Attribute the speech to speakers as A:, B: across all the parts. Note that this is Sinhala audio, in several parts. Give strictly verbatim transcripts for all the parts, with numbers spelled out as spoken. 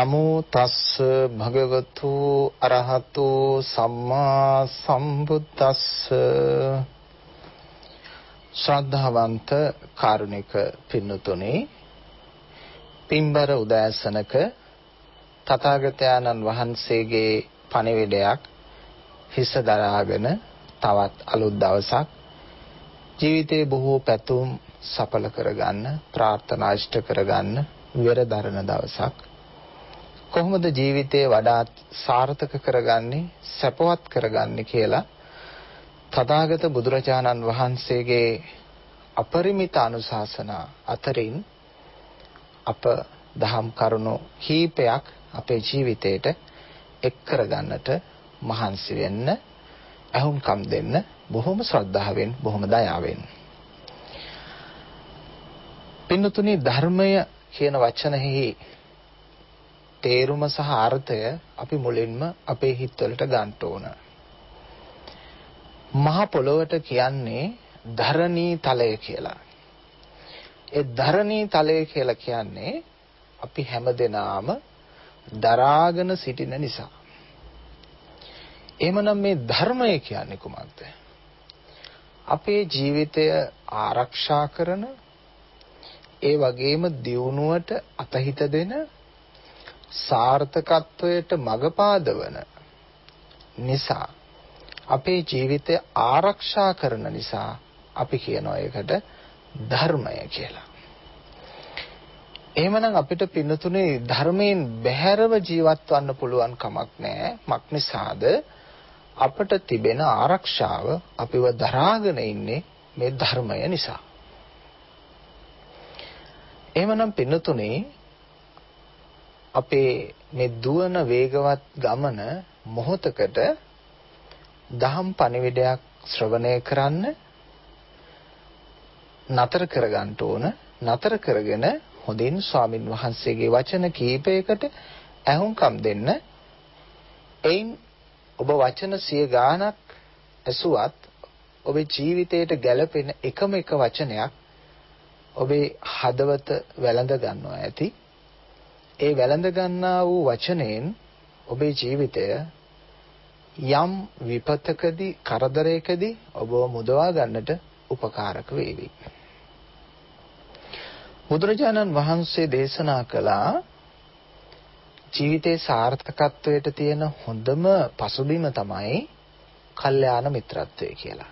A: නමෝ තස්ස භගවතු අරහතු සම්මා සම්බුද්දස්ස. ශ්‍රද්ධාවන්ත කාරුණික පින්නතුනි, පින්බර උදෑසනක තථාගතයන්න් වහන්සේගේ පණිවිඩයක් හිස දරාගෙන තවත් අලුත් දවසක් ජීවිතේ බොහෝ පැතුම් සඵල කරගන්න, ප්‍රාර්ථනා ඉෂ්ට කරගන්න වෙරදරන දවසක්. කොහොමද ජීවිතේ වඩාත් සාර්ථක කරගන්නේ, සැපවත් කරගන්නේ කියලා තථාගත බුදුරජාණන් වහන්සේගේ අපරිමිත අනුශාසනා අතරින් අප දහම් කරුණු කීපයක් අපේ ජීවිතේට එක් කරගන්නට මහන්සි වෙන්න, අහුම්කම් දෙන්න බොහොම ශ්‍රද්ධාවෙන්, බොහොම දයාවෙන්. පින්නතුනි, ධර්මය කියන වචනෙහි තේරුම සහ අර්ථය අපි මුලින්ම අපේ හිතවලට ගන්න ඕන. මහ පොළොවට කියන්නේ ධරණී තලය කියලා. ඒ ධරණී තලය කියලා කියන්නේ අපි හැමදෙනාම දරාගෙන සිටින නිසා. එහෙමනම් මේ ධර්මය කියන්නේ කුමක්ද? අපේ ජීවිතය ආරක්ෂා කරන, ඒ වගේම දියුණුවට අතහිත දෙන, සාර්ථකත්වයට මඟ පාදවන නිසා, අපේ ජීවිතය ආරක්ෂා කරන නිසා අපි කියනවා ඒකට ධර්මය කියලා. එහෙමනම් අපිට පින්නතුනේ ධර්මයෙන් බැහැරව ජීවත් වන්න පුළුවන් කමක් නැහැ. මක් නිසාද? අපට තිබෙන ආරක්ෂාව, අපිව දරාගෙන ඉන්නේ මේ ධර්මය නිසා. එහෙමනම් පින්නතුනේ, අපේ මේ දුවන වේගවත් ගමන මොහොතකට දහම් පණිවිඩයක් ශ්‍රවණය කරන්න නතර කරගන්න ඕන. නතර කරගෙන හොඳින් ස්වාමින් වහන්සේගේ වචන කීපයකට ඇහුම්කම් දෙන්න. එයින් ඔබ වචන සිය ගාණක් ඇසුවත් ඔබේ ජීවිතයට ගැළපෙන එකම එක වචනයක් ඔබේ හදවත වැළඳ ගන්නවා ඇති. ඒ වැළඳ ගන්නා වූ වචනයෙන් ඔබේ ජීවිතය යම් විපතකදී, කරදරයකදී ඔබව මුදවා ගන්නට උපකාරක වේවි. බුදුරජාණන් වහන්සේ දේශනා කළා ජීවිතේ සාර්ථකත්වයට තියෙන හොඳම පසුබිම තමයි කල්යාණ මිත්‍රත්වය කියලා.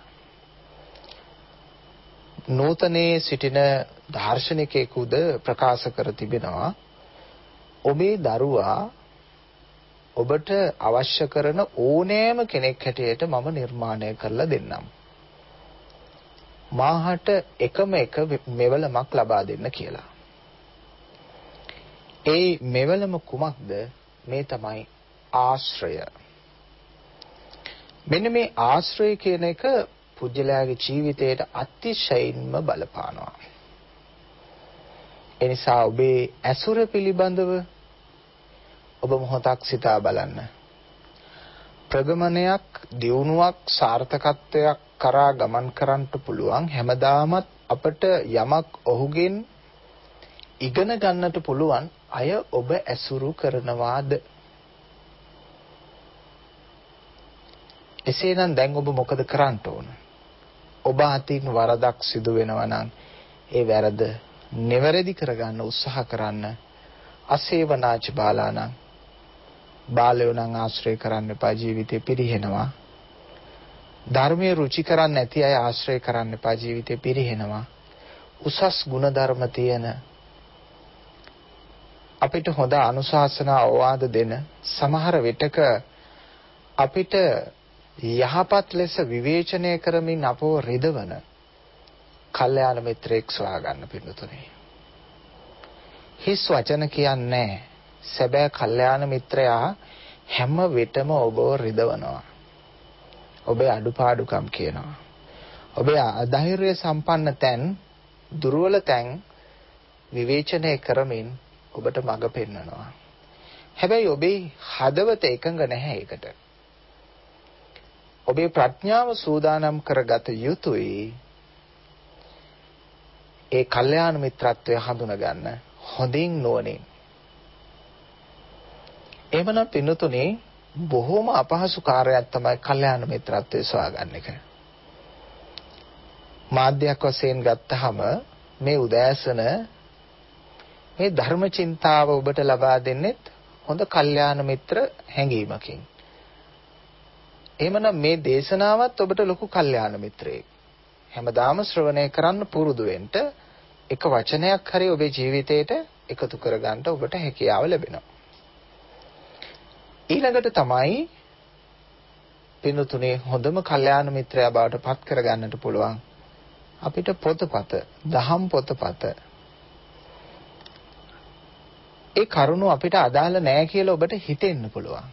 A: නූතනයේ සිටින දාර්ශනිකයෙකුද ප්‍රකාශ කර තිබෙනවා, ඔබේ දරුවා ඔබට අවශ්‍ය කරන ඕනෑම කෙනෙක් හැටියට මම නිර්මාණය කරලා දෙන්නම්. මාහට එකම එක මෙවලමක් ලබා දෙන්න කියලා. ඒ මෙවලම කුමක්ද? මේ තමයි ආශ්‍රය. මෙන්න මේ ආශ්‍රය කියන එක පුජ්‍යලයාගේ ජීවිතයට අතිශයින්ම බලපානවා. ඒ නිසා ඔබේ ඇසුර පිළිබඳව ඔබ මොහොතක් සිතා බලන්න. ප්‍රගමනයක්, දියුණුවක්, සාර්ථකත්වයක් කරා ගමන් කරන්නට පුළුවන් හැමදාමත් අපට යමක් ඔහුගෙන් ඉගෙන ගන්නට පුළුවන් අය ඔබ ඇසුරු කරනවාද? එසේනම් දැන් ඔබ මොකද කරන්න ඕන? ඔබ අතින් වරදක් සිදු වෙනවා නම් ඒ වැරද නිවැරදි කරගන්න උත්සාහ කරන්න. අසේවනාච බාලානම්, බාලයෝ නම් ආශ්‍රය කරන්න එපා, ජීවිතේ පිරිහෙනවා. ධර්මයේ රුචි කරන්නේ නැති අය ආශ්‍රය කරන්න එපා, ජීවිතේ පිරිහෙනවා. උසස් ගුණධර්ම තියෙන, අපිට හොඳ අනුශාසනා අවවාද දෙන, සමහර විටක අපිට යහපත් ලෙස විවේචනය කරමින් අපව රිදවන කල්යාණ මිත්‍රයෙක් සොයා ගන්න පිළිතුරේ. හිස් වචන කියන්නේ සැබෑ කල්යාණ මිත්‍රයා හැම විටම ඔබව රිදවනවා. ඔබේ අඩුපාඩුකම් කියනවා. ඔබේ අධෛර්ය සම්පන්න තැන්, දුර්වල තැන් විවේචනය කරමින් ඔබට මඟ පෙන්වනවා. හැබැයි ඔබේ හදවත එකඟ නැහැ ඒකට. ඔබේ ප්‍රඥාව සූදානම් කරගත යුතුයි ඒ කල්යාණ මිත්‍රත්වය හඳුනා ගන්න හොඳින් නුවණින්. එහෙමනම් පින්නතුනේ බොහෝම අපහසු කාර්යයක් තමයි කල්යාණ මිත්‍රත්වයේ සොයාගන්න එක. මාධ්‍යයක් වශයෙන් ගත්තහම මේ උදෑසන මේ ධර්ම චින්තාව ඔබට ලබා දෙන්නෙත් හොඳ කල්යාණ මිත්‍ර හැඟීමකින්. එහෙමනම් මේ දේශනාවත් ඔබට ලොකු කල්යාණ මිත්‍රයෙක්. හැමදාම ශ්‍රවණය කරන්න පුරුදු වෙන්න එක වචනයක් හරි ඔබේ ජීවිතේට එකතු කරගන්න ඔබට හැකියාව ලැබෙනවා. ඊළඟට තමයි පින්තුනේ හොඳම කල්යාණ මිත්‍රයා බවට පත් කරගන්නට පුළුවන් අපිට පොතපත, දහම් පොතපත. ඒ කරුණු අපිට අදාළ නැහැ කියලා ඔබට හිතෙන්න පුළුවන්.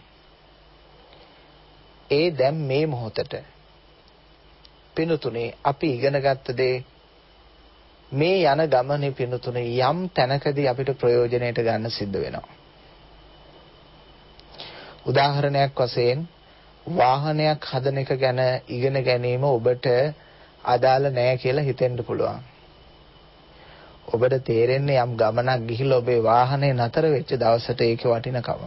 A: ඒ දැන් මේ මොහොතට පින්තුනේ අපි ඉගෙන ගත්ත දේ මේ යන ගමනේ පින්තුනේ යම් තැනකදී අපිට ප්‍රයෝජනෙට ගන්න සිද්ධ වෙනවා. උදාහරණයක් වශයෙන් වාහනයක් හදන එක ගැන ඉගෙන ගැනීම ඔබට අදාළ නැහැ කියලා හිතෙන්න පුළුවන්. ඔබට තේරෙන්නේ යම් ගමනක් ගිහිල්ලා ඔබේ වාහනේ නතර වෙච්ච දවසට ඒකේ වටිනකම.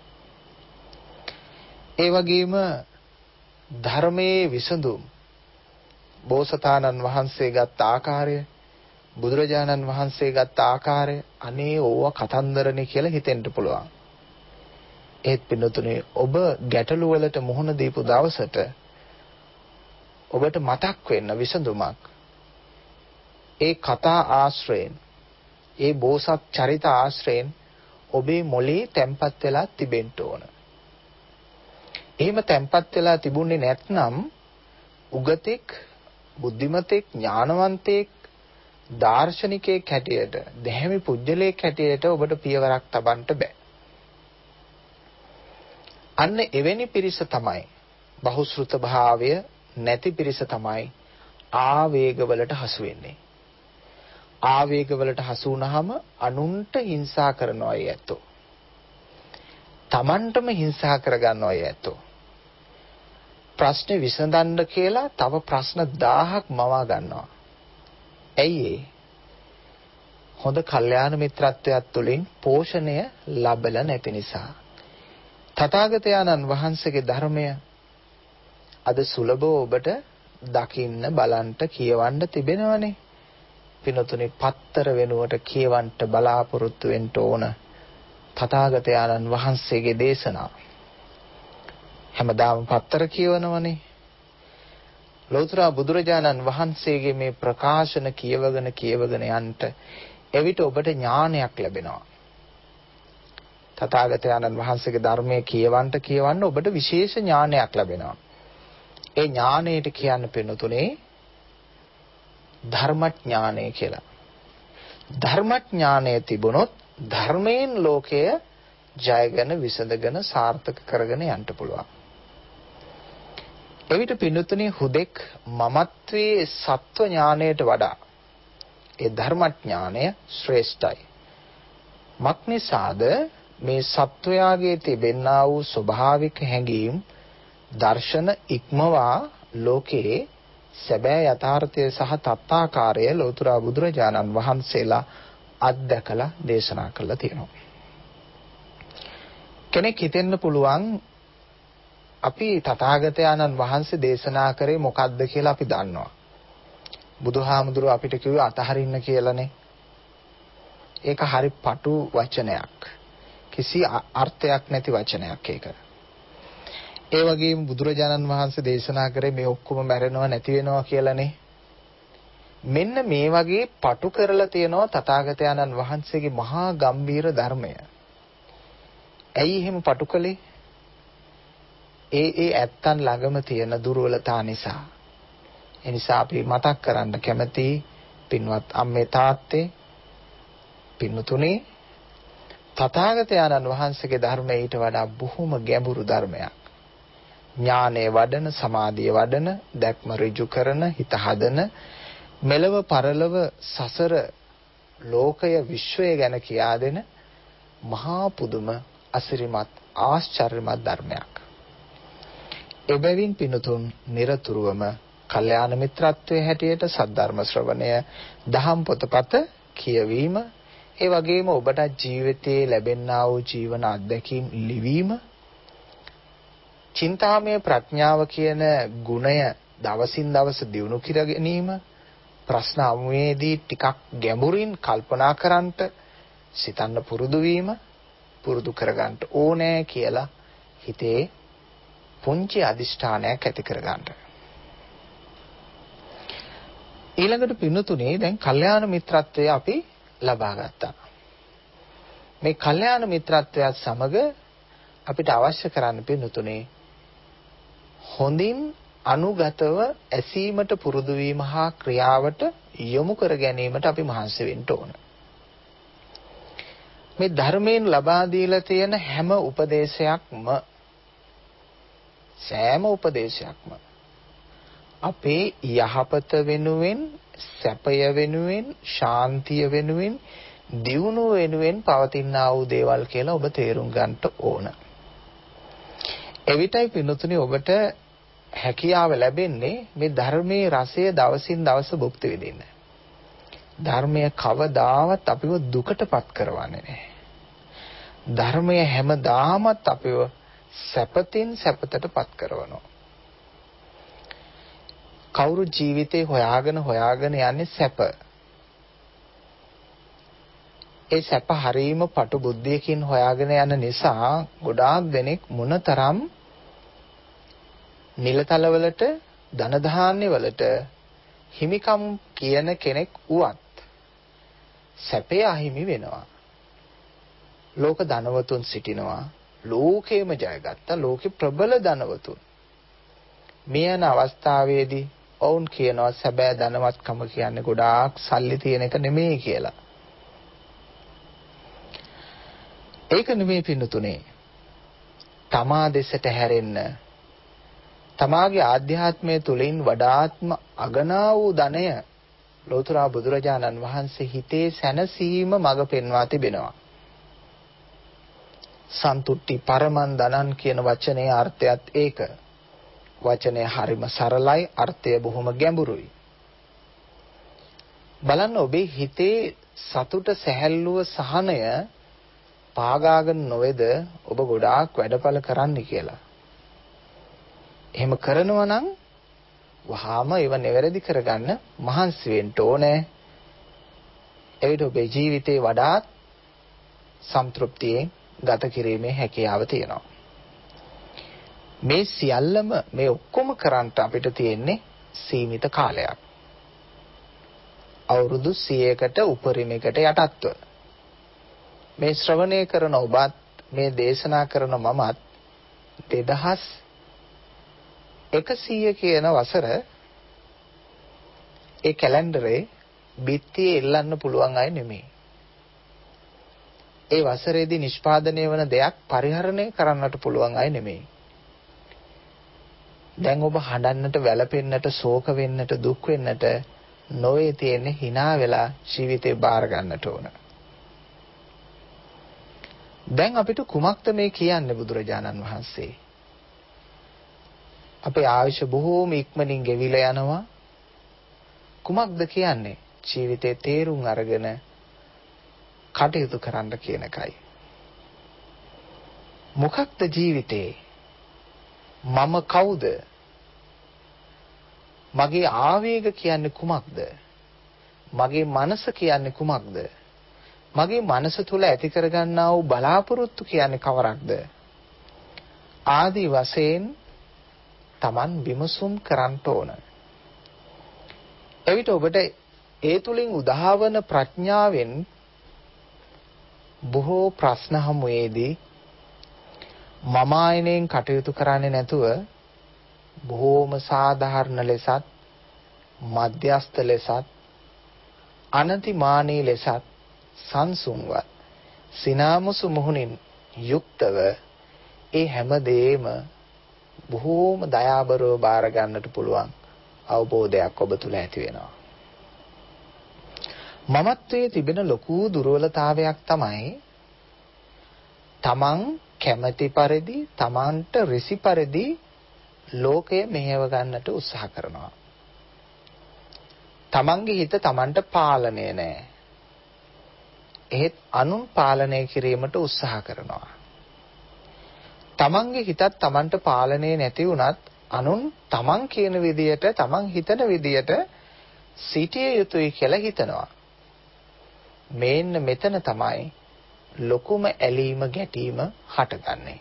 A: ඒ වගේම ධර්මයේ විසඳුම් බෝසතාණන් වහන්සේ ගත් ආකාරය, බුදුරජාණන් වහන්සේ ගත් ආකාරය අනේ ඕවා කතන්දරනේ කියලා හිතෙන්න පුළුවන්. ඒත් පින්නතුනේ ඔබ ගැටලු වලට මුහුණ දීපු දවසට ඔබට මතක් වෙන්න විසඳුමක් ඒ කතා ආශ්‍රයෙන්, ඒ බෝසත් චරිත ආශ්‍රයෙන් ඔබේ මොළේ තැම්පත් වෙලා තිබෙන්න ඕන. එහෙම තැම්පත් වෙලා තිබුණේ නැත්නම් උගතෙක්, බුද්ධිමතෙක්, ඥානවන්තෙක්, දාර්ශනිකයෙක් හැටියට, දැහැමි පුජ්‍යලයක් හැටියට ඔබට පියවරක් තබන්න බෑ. අන්න එවැනි පිරිස තමයි, බහුශ්‍රృత භාවය නැති පිරිස තමයි ආවේගවලට හසු වෙන්නේ. ආවේගවලට හසු වුනහම අනුන්ට හිංසා කරනවා අය ඇත්තෝ. Tamanටම හිංසා කරගන්නවා අය ඇත්තෝ. ප්‍රශ්නේ විසඳන්න කියලා තව ප්‍රශ්න දහයක් මවා ගන්නවා. ඇයි ඒ? හොඳ කල්යාණ මිත්‍රත්වයක් තුළින් පෝෂණය ලැබලා නැති නිසා. තථාගතයන්න් වහන්සේගේ ධර්මය අද සුලභව ඔබට දකින්න, බලන්න, කියවන්න තිබෙනවනේ. පිනතුනේ පත්තර වෙනුවට කියවන්න බලාපොරොත්තු වෙන්න ඕන තථාගතයන්න් වහන්සේගේ දේශනා. හැමදාම පත්තර කියවනවනේ. ලෞතර බුදුරජාණන් වහන්සේගේ මේ ප්‍රකාශන කියවගෙන කියවගෙන යන්න එවිට ඔබට ඥානයක් ලැබෙනවා. තථාගතයන්න් වහන්සේගේ ධර්මයේ කියවන්න කියවන්න ඔබට විශේෂ ඥානයක් ලැබෙනවා. ඒ ඥානයට කියන්න පින්නතුනේ ධර්මඥානය කියලා. ධර්මඥානය තිබුණොත් ධර්මයෙන් ලෝකය ජයගෙන විසඳගෙන සාර්ථක කරගෙන යන්න පුළුවන්. එවිට පින්නතුනේ හුදෙක් මමත්වයේ සත්ව ඥානයට වඩා ඒ ධර්මඥානය ශ්‍රේෂ්ඨයි. මක්නිසාද මේ සත්වයාගේ තිබෙනා වූ ස්වභාවික හැඟීම් දර්ශන ඉක්මවා ලෝකයේ සැබෑ යථාර්ථය සහ තත්තාකාරය ලෞතර බුදුරජාණන් වහන්සේලා අත්දකලා දේශනා කළා තියෙනවා. කෙනෙක් හිතෙන්න පුළුවන් අපි තථාගතයන්න් වහන්සේ දේශනා කරේ මොකක්ද කියලා අපි දන්නවා. බුදුහාමුදුරුවෝ අපිට කිව්වේ අතහරින්න කියලානේ. ඒක හරි පටු වචනයක්. කිසි අර්ථයක් නැති වචනයක් ඒක. ඒ වගේම බුදුරජාණන් වහන්සේ දේශනා කරේ මේ ඔක්කොම මැරෙනවා නැති වෙනවා කියලානේ. මෙන්න මේ වගේ පටු කරලා තියෙනවා තථාගතයන්න් වහන්සේගේ මහා ගම්බීර ධර්මය. ඇයි එහෙම පටු කළේ? ඒ ඒ ඇත්තන් ළඟම තියෙන දුර්වලතා නිසා. ඒ නිසා අපි මතක් කරන්න කැමති පින්වත් අම්මේ තාත්තේ පින්තුනේ තථාගතයන්න් වහන්සේගේ ධර්මය ඊට වඩා බොහොම ගැඹුරු ධර්මයක්. ඥානයේ වඩන, සමාධිය වඩන, දැක්ම ඍජු කරන, හිත හදන, මෙලව පරලව සසර ලෝකය විශ්වය ගැන කියා දෙන මහා පුදුම අසිරිමත් ආශ්චර්යමත් ධර්මයක්. එබැවින් පින්තුන් නිරතුරුවම කල්යාණ මිත්‍රත්වයේ හැටියට සද්ධර්ම ශ්‍රවණය, දහම් පොතපත කියවීම, ඒ වගේම ඔබට ජීවිතයේ ලැබෙනා වූ ජීවන අත්දැකීම් ලිවීම, චින්තාමය ප්‍රඥාව කියන ගුණය දවසින් දවස දියුණු කර ගැනීම, ප්‍රශ්න අමුවේදී ටිකක් ගැඹුරින් කල්පනා කරන්නට සිතන්න පුරුදු වීම, පුරුදු කරගන්න ඕනේ කියලා හිතේ පුංචි අදිෂ්ඨානයක් ඇති කරගන්න. ඊළඟට පින්නතුනේ දැන් කල්යාණ මිත්‍රත්වය අපි ලබා ගත්තා. මේ කල්යාණ මිත්‍රත්වයත් සමග අපිට අවශ්‍ය කරන්න පින්නතුනේ හොඳින් අනුගතව ඇසීමට පුරුදු වීම හා ක්‍රියාවට යොමු කර ගැනීමට අපි මහන්සි වෙන්න ඕන. මේ ධර්මයෙන් ලබා දීලා තියෙන හැම උපදේශයක්ම සෑම උපදේශයක්ම අපේ යහපත වෙනුවෙන්, සැපය වෙනුවෙන්, ශාන්තිය වෙනුවෙන්, දියුණුව වෙනුවෙන් පවතිනා වූ දේවල් කියලා ඔබ තේරුම් ගන්නට ඕන. එවිටයි පින්නතුනි ඔබට හැකියාව ලැබෙන්නේ මේ ධර්මයේ රසය දවසින් දවස භුක්ති විඳින්න. ධර්මය කවදාවත් අපිව දුකටපත් කරවන්නේ නැහැ. ධර්මය හැමදාමත් අපිව සැපතින් සැපතටපත් කරවනවා. කවුරු ජීවිතේ හොයාගෙන හොයාගෙන යන්නේ සැප. ඒ සැප හරීම පටු බුද්ධියකින් හොයාගෙන යන නිසා ගොඩාක් දෙනෙක් මොනතරම් නිලතලවලට, ධන ධාන්‍ය වලට හිමිකම් කියන කෙනෙක් වුවත් සැපේ අහිමි වෙනවා. ලෝක ධනවතුන් සිටිනවා, ලෝකේම ජයගත්ත ලෝකේ ප්‍රබල ධනවතුන්. මේ යන අවස්ථාවේදී ඔවුන් කියනවා සැබෑ ධනවත්කම කියන්නේ ගොඩාක් සල්ලි තියෙන එක නෙමෙයි කියලා. ඒක නෙමෙයි පින්නතුනේ. තමා දෙසට හැරෙන්න, තමාගේ ආධ්‍යාත්මය තුළින් වඩාත්ම අගනා වූ ධනය ලෝතර බුදුරජාණන් වහන්සේ හිතේ සැනසීම මඟ පෙන්වා තිබෙනවා. සන්තුට්ටි පරමන් ධනං කියන වචනේ අර්ථයත් ඒක. වචනේ හරිම සරලයි, අර්ථය බොහොම ගැඹුරුයි. බලන්න ඔබේ හිතේ සතුට, සැහැල්ලුව, සහනය පාගාගෙන නොවේද ඔබ ගොඩාක් වැඩපල කරන්න කියලා. එහෙම කරනවා නම් වහාම ඒව නිවැරදි කරගන්න මහන්සි වෙන්න ඕනේ. එවිට ඔබේ ජීවිතේ වඩාත් සම්තෘප්තියෙන් ගත කිරීමේ හැකියාව තියෙනවා. මේ සියල්ලම මේ ඔක්කොම කරන්න අපිට තියෙන්නේ සීමිත කාලයක්. අවුරුදු සියයකට උපරිමයකට යටත්ව. මේ ශ්‍රවණය කරන ඔබත්, මේ දේශනා කරන මමත් දෙදහස් එකසීය කියන වසර ඒ කැලෙන්ඩරේ බිත්තියේ එල්ලන්න පුළුවන් අය නෙමෙයි. ඒ වසරේදී නිෂ්පාදනය වන දෙයක් පරිහරණය කරන්නට පුළුවන් අය නෙමෙයි. දැන් ඔබ හඬන්නට, වැළපෙන්නට, ශෝක වෙන්නට, දුක් වෙන්නට නොවේ තියෙන්නේ hina වෙලා ජීවිතේ බාර ගන්නට ඕන. දැන් අපිට කුමක්ද මේ කියන්නේ බුදුරජාණන් වහන්සේ? අපේ ආයුෂ බොහෝම ඉක්මනින් ගෙවිලා යනවා. කුමක්ද කියන්නේ? ජීවිතේ තේරුම් අරගෙන කටයුතු කරන්න කියන එකයි. මොකක්ද ජීවිතේ? මම කවුද? මගේ ආවේග කියන්නේ කුමක්ද? මගේ මනස කියන්නේ කුමක්ද? මගේ මනස තුල ඇති කරගන්නා වූ බලාපොරොත්තු කියන්නේ කවරක්ද? ආදි වශයෙන් Taman විමසුම් කරන්න ඕන. එවිට ඔබට ඒ තුලින් උදාවන ප්‍රඥාවෙන් බොහෝ ප්‍රශ්න හමුවේදී මම ආයනෙන් කටයුතු කරන්නේ නැතුව බොහෝම සාධාරණ ලෙසත්, මධ්‍යස්ථ ලෙසත්, අනතිමානී ලෙසත් සංසුන්ව සිනාමුසු මුහුණින් යුක්තව ඒ හැමදේම බොහෝම දයාබරව බාර ගන්නට පුළුවන් අවබෝධයක් ඔබ තුල ඇති වෙනවා. මමත්වයේ තිබෙන ලොකු දුර්වලතාවයක් තමයි තමන් කැමැති පරිදි, තමන්ට රිසි පරිදි ලෝකය මෙහෙව ගන්නට උත්සාහ කරනවා. තමන්ගේ හිත තමන්ට පාලනය නැහැ. එහෙත් අනුන් පාලනය කිරීමට උත්සාහ කරනවා. තමන්ගේ හිතත් තමන්ට පාලනය නැති වුණත් අනුන් තමන් කියන විදියට තමන් හිතන විදියට සිටිය යුතුයි කියලා හිතනවා. මේන්න මෙතන තමයි ලොකුම ඇලීම ගැටීම හටගන්නේ.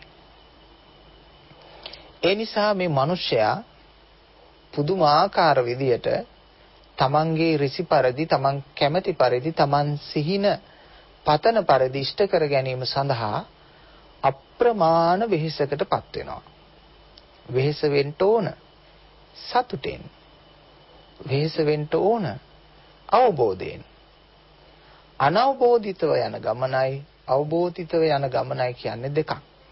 A: ඒ නිසා මේ මිනිසයා පුදුමාකාර විදියට තමන්ගේ ඍසි පරිදි තමන් කැමැති පරිදි තමන් සිහින පතන පරිදි ඉෂ්ට කර ගැනීම සඳහා අප්‍රමාණ වෙහෙසකටපත් වෙනවා. වෙහෙස වෙන්න ඕන සතුටෙන්. වෙහෙස වෙන්න ඕන අවබෝධයෙන්. අනවබෝධිතව යන ගමනයි අවබෝධිතව යන ගමනයි කියන්නේ දෙකක්.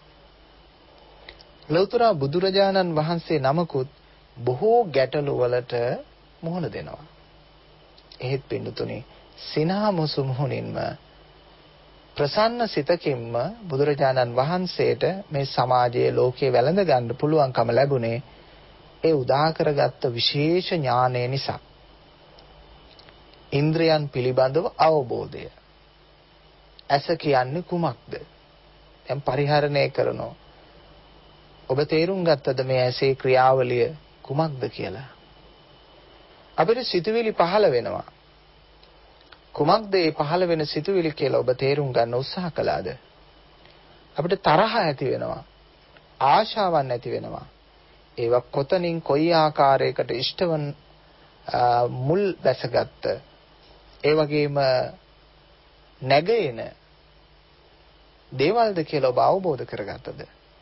A: ලෞතර බුදුරජාණන් වහන්සේ නමකුත් බොහෝ ගැටලු වලට මුහුණ දෙනවා. එහෙත් පින්තුනේ සිනහ මුසු මුහුණින්ම ප්‍රසන්න සිතකින්ම බුදුරජාණන් වහන්සේට මේ සමාජයේ ලෝකයේ වැළඳ ගන්න පුළුවන්කම ලැබුණේ ඒ උදා කරගත්ත විශේෂ ඥානය නිසා. ඉන්ද්‍රයන් පිළිබඳව අවබෝධය. ඇස කියන්නේ කුමක්ද? දැන් පරිහරණය කරනවා. ඔබ තේරුම් ගත්තද මේ ඇසේ ක්‍රියාවලිය කුමක්ද කියලා? අපිට සිතුවිලි පහළ වෙනවා. කුමක්ද මේ පහළ වෙන සිතුවිලි කියලා ඔබ තේරුම් ගන්න උත්සාහ කළාද? අපිට තරහ ඇති වෙනවා. ආශාවන් ඇති වෙනවා. ඒවා කොතනින් කොයි ආකාරයකට ඉෂ්ටවන් මුල් දැසගත්ත ඒ වගේම නැගෙන දේවල්ද කියලා ඔබ අවබෝධ කරගත්තද?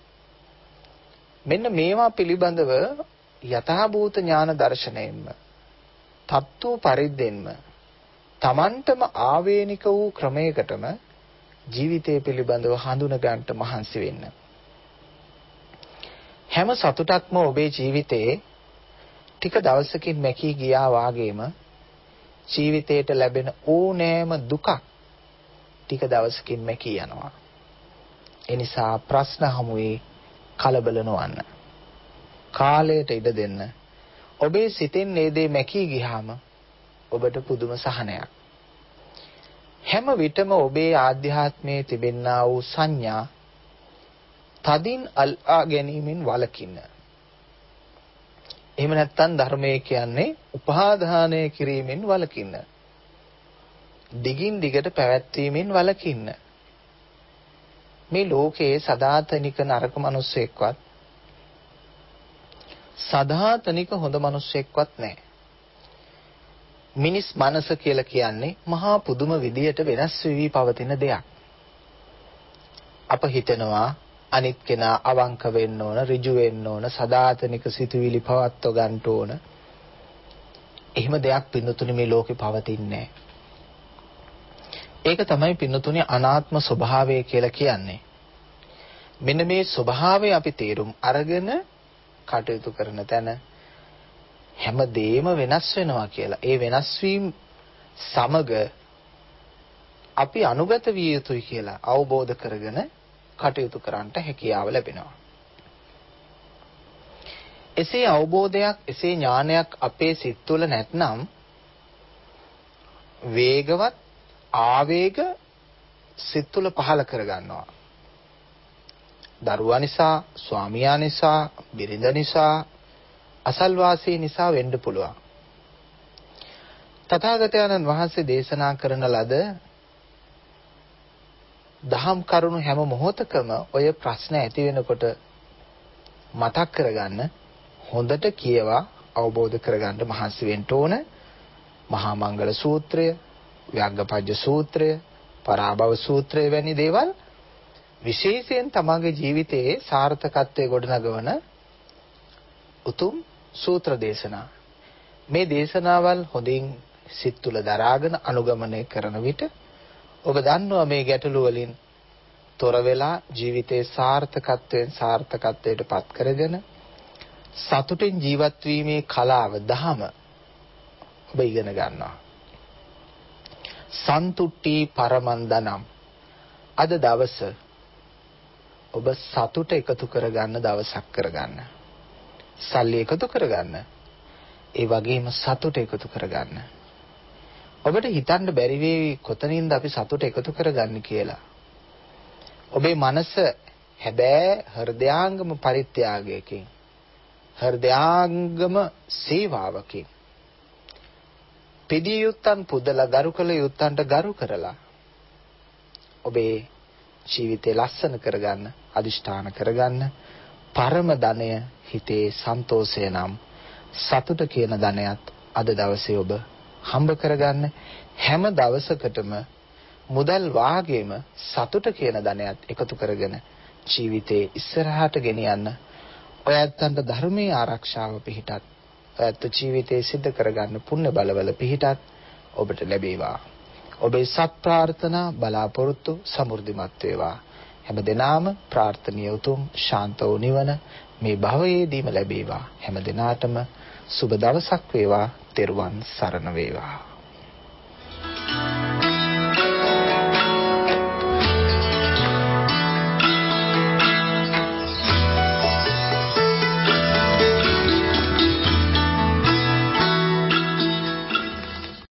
A: මෙන්න මේවා පිළිබඳව යථාභූත ඥාන දර්ශනයෙන්ම තත්ත්ව පරිද්දෙන්ම තමන්ටම ආවේනික වූ ක්‍රමයකටම ජීවිතය පිළිබඳව හඳුන ගන්නට මහන්සි වෙන්න. හැම සතුටක්ම ඔබේ ජීවිතයේ ටික දවසකින් මැකී ගියා වාගේම ජීවිතයට ලැබෙන ඕනෑම දුකක් ටික දවසකින් මැකී යනවා. ඒ නිසා ප්‍රශ්න හමුවේ කලබල නොවන්න. කාලයට ඉඩ දෙන්න. ඔබේ සිතෙන් මේ දේ මැකී ගියාම ඔබට පුදුම සහනයක්. හැම විටම ඔබේ ආධ්‍යාත්මයේ තිබෙනා වූ සංඥා තදින් අල්ලා ගැනීමෙන් වළකින්න. එහෙම නැත්නම් ධර්මයේ කියන්නේ උපාදානය කිරීමෙන් වළකින්න. දිගින් දිගට පැවැත්වීමෙන් වළකින්න. මේ ලෝකයේ සදාතනික නරක මිනිස්සෙක්වත් සදාතනික හොඳ මිනිස්සෙක්වත් නැහැ. මිනිස් මනස කියලා කියන්නේ මහා පුදුම විදියට වෙනස් වෙවි පවතින දෙයක්. අප හිතනවා අනිත් කෙනා අවංක වෙන්න ඕන, ඍජු වෙන්න ඕන, සදාතනික සිතුවිලි පවත්ව ගන්න ඕන. එහෙම දෙයක් පින්නතුනේ මේ ලෝකේ පවතින්නේ නැහැ. ඒක තමයි පින්නතුනේ අනාත්ම ස්වභාවය කියලා කියන්නේ. මෙන්න මේ ස්වභාවය අපි තේරුම් අරගෙන කටයුතු කරන තැන හැමදේම වෙනස් වෙනවා කියලා. ඒ වෙනස් වීම සමග අපි අනුගත විය යුතුයි කියලා අවබෝධ කරගෙන කටයුතු කරන්නට හැකියාව ලැබෙනවා. එසේ අවබෝධයක්, එසේ ඥානයක් අපේ සිත් තුළ නැත්නම් වේගවත් ආවේග සිත් තුළ පහළ කර ගන්නවා. දරුවා නිසා, ස්වාමියා නිසා, බිරිඳ නිසා, අසල්වාසී නිසා වෙන්න පුළුවන්. තථාගතයන්න් වහන්සේ දේශනා කරන ලද දහම් කරුණු හැම මොහොතකම ඔය ප්‍රශ්න ඇති වෙනකොට මතක් කරගන්න, හොඳට කියවා අවබෝධ කරගන්න මහන්සි වෙන්න ඕන. මහා මංගල සූත්‍රය, ව්‍යග්ගපජ්ජ සූත්‍රය, පරාභව සූත්‍රය වැනි දේවල් විශේෂයෙන් තමගේ ජීවිතයේ සාර්ථකත්වයේ ගොඩනගවන උතුම් සූත්‍ර දේශනා. මේ දේශනාවල් හොඳින් සිත් තුළ දරාගෙන අනුගමනය කරන විට ඔබ දන්නවා මේ ගැටලු වලින් තොර වෙලා ජීවිතයේ සාර්ථකත්වයෙන් සාර්ථකත්වයට පත් කරගෙන සතුටින් ජීවත් වීමේ කලාව දහම ඔබ ඉගෙන ගන්නවා. සන්තුට්ටි පරමන්දනම්. අද දවස ඔබ සතුට එකතු කරගන්න දවසක් කරගන්න. සල්ලි එකතු කරගන්න. ඒ වගේම සතුට එකතු කරගන්න. ඔබට හිතන්න බැරි වෙයි කොතනින්ද අපි සතුට එකතු කරගන්නේ කියලා. ඔබේ මනස හැබෑ හෘදයාංගම පරිත්‍යාගයකින්, හෘදයාංගම සේවාවකින්, පිළිය යුත්තන් පුදලා ගරු කළ යුත්තන්ට ගරු කරලා ඔබේ ජීවිතේ ලස්සන කරගන්න අදිෂ්ඨාන කරගන්න. පරම ධනය හිතේ සන්තෝෂය නම් සතුට කියන ධනයත් අද දවසේ ඔබ හම්බ කරගන්න. හැම දවසකටම මුදල් වාගේම සතුට කියන ධනයත් එකතු කරගෙන ජීවිතේ ඉස්සරහට ගෙනියන්න. ඔයත්න්ට ධර්මයේ ආරක්ෂාව පිහිටත්, ඔයත් ජීවිතේ සිද්ධ කරගන්න පුණ්‍ය බලවල පිහිටත් ඔබට ලැබේවා. ඔබේ සත් ප්‍රාර්ථනා බලාපොරොත්තු සමෘද්ධිමත් වේවා. හැම දිනාම ප්‍රාර්ථනීය උතුම් ශාන්ත වූ නිවන මේ භවයේදීම ලැබේවා. හැම දිනාටම සුබ දවසක් වේවා. තෙරුවන් සරණ වේවා.